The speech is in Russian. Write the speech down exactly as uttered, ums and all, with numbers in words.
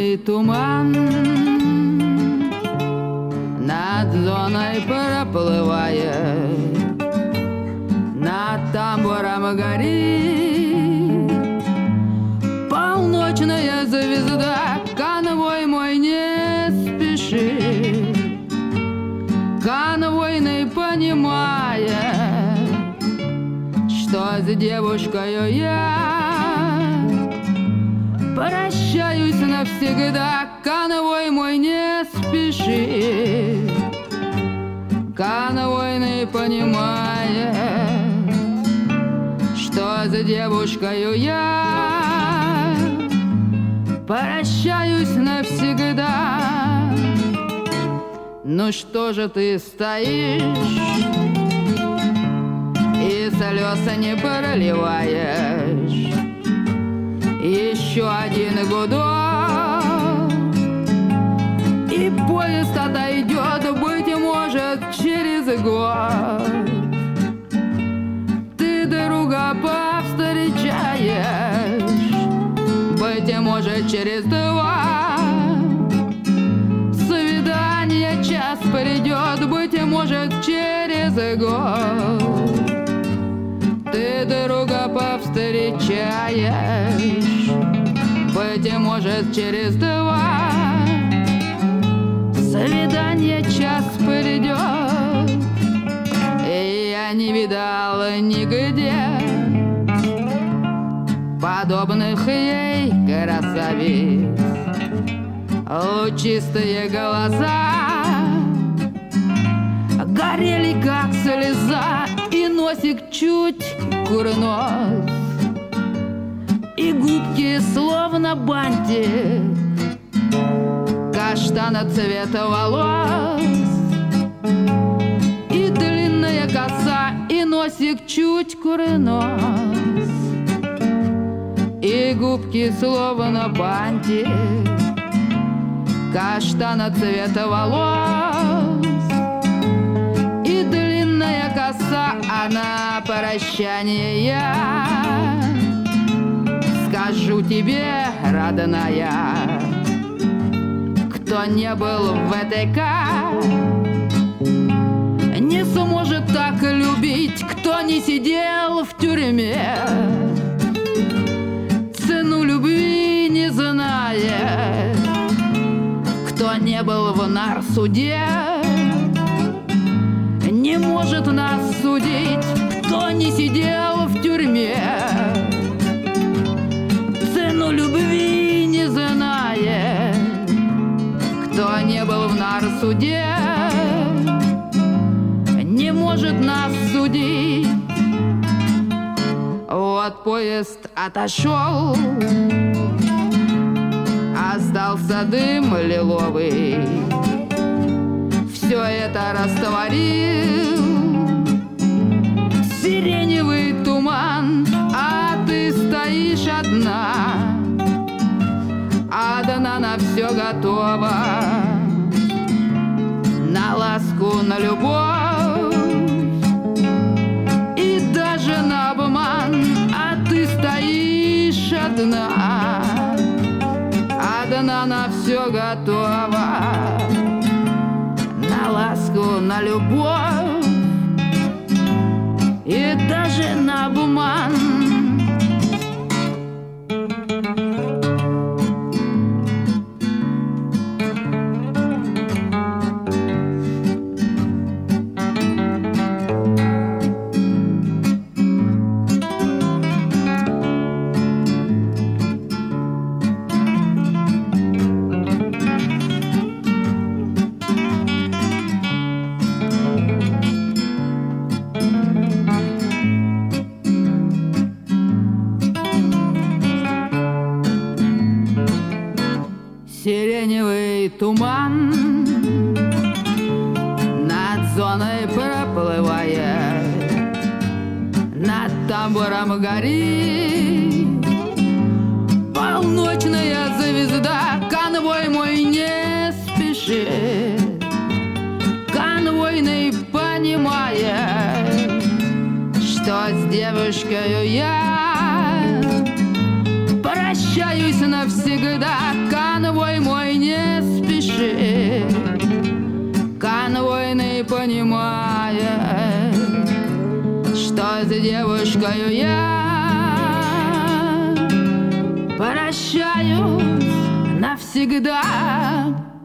сиреневый туман над зоной проплывает, над тамбуром горит полночная звезда. Конвой мой, не спеши, конвойный понимает, что с девушкою я прощаюсь навсегда. Конвой мой, не спеши, конвойный понимает, что с девушкою я прощаюсь навсегда. Ну что же ты стоишь и слез не проливаешь? Еще один гудок, и поезд отойдет, быть может, через год. Ты друга повстречаешь, быть может, через два. Свидание час придет, быть может, через год. Ты друга повстречаешь, быть может, через два. Свидание час придет, и я не видал нигде подобных ей красавиц. Лучистые глаза горели, как слеза, и носик чуть курнос, и губки словно бантик, каштана цвета волос, и длинная коса, и носик чуть курнос, и губки словно бантик, каштана цвета волос, и длинная коса. А на прощание я скажу тебе, родная, кто не был в ВТК, не сможет так любить, кто не сидел в тюрьме, цену любви не знает, кто не был в нарсуде, не может нас судить, кто не сидел в тюрьме, цену любви не знает, кто не был в нарсуде, не может нас судить. Вот поезд отошел, остался дым лиловый, все это растворил сиреневый туман. А ты стоишь одна, одна на все готова, на ласку, на любовь и даже на обман. А ты стоишь одна, одна на все готова, на ласку, на любовь и даже на обман. Сиреневый туман над зоной проплывает, над тамбуром горит полночная звезда. Конвой мой, не спеши, конвойный понимает, что с девушкой я прощаюсь навсегда. Конвой понимая, что с девушкою я прощаюсь навсегда.